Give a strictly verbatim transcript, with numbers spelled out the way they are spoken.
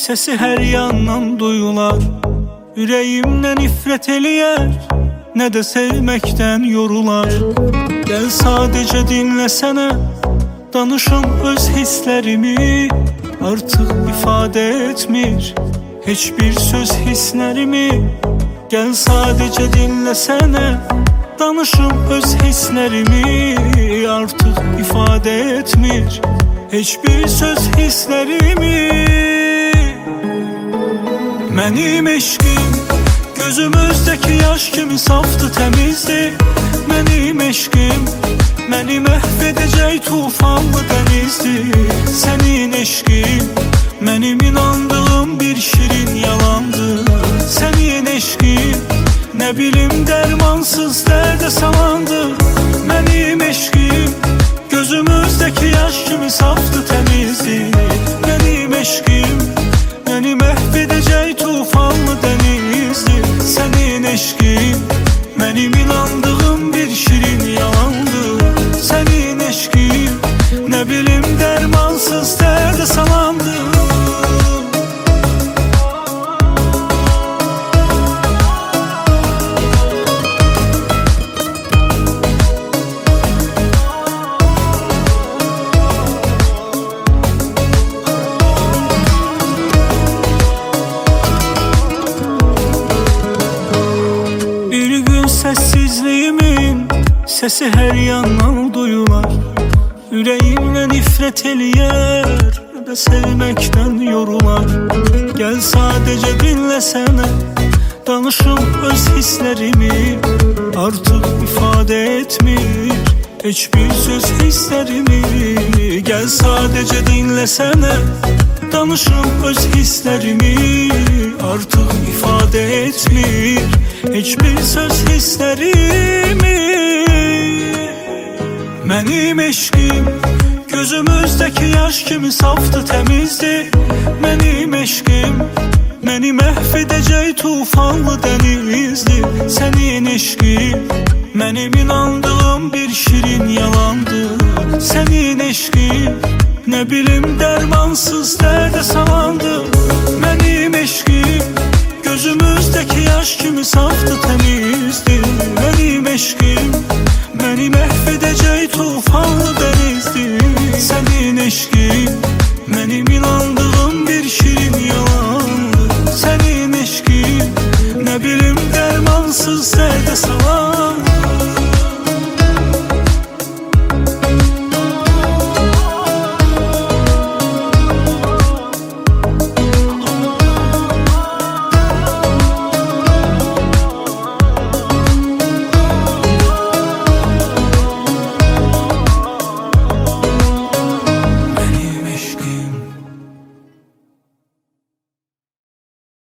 sesi her yandan duyular. Yüreğimden nifret eləyər, ne de sevmekten yorular. Gel sadece dinlesene, danışım öz hislerimi. Artık ifade etmir hiçbir söz hislerimi. Gel sadece dinlesene, danışım öz hislerimi. Artık ifade etmir hiçbir söz hislerimi. Mənim eşqim gözümüzdeki yaş kimi saftı, temizdi. Mənim eşqim məni məhv edəcək tufanlı dənizdi. Sənin eşqin mənim inandığım bir şirin yalandı. Sənin eşqin nə bilim dərmansız dərdə salandı. Mənim eşqim gözümüzdeki yaş kimi saftı, temizdi. Mənim eşqim məni məhv edəcək tufanlı dənizdi. Sənin eşqin mənim inandığım bir şirin yalandı. Sənin eşqin nə bilim dərmansız dərdə salandı. Sessizliğimin sesi her yandan duyular. Yüreğimle nifret eləyər, ne de sevmekten yorular. Gel sadece dinlesene, danışım öz hislerimi. Artık ifade etmir hiçbir söz hislerimi. Gel sadece dinlesene, danışım öz hislerimi. Artık ifade etmir hiçbir söz hislerimi. Mənim eşqim gözümüzdeki yaş kimi saftı, temizdi. Mənim eşqim məni məhv edəcək tufanlı dənizdi. Sənin eşqin mənim inandığım bir şirin yalandı. Sənin eşqin nə bilim dərmansız dərdə salandı. Mənim eşqim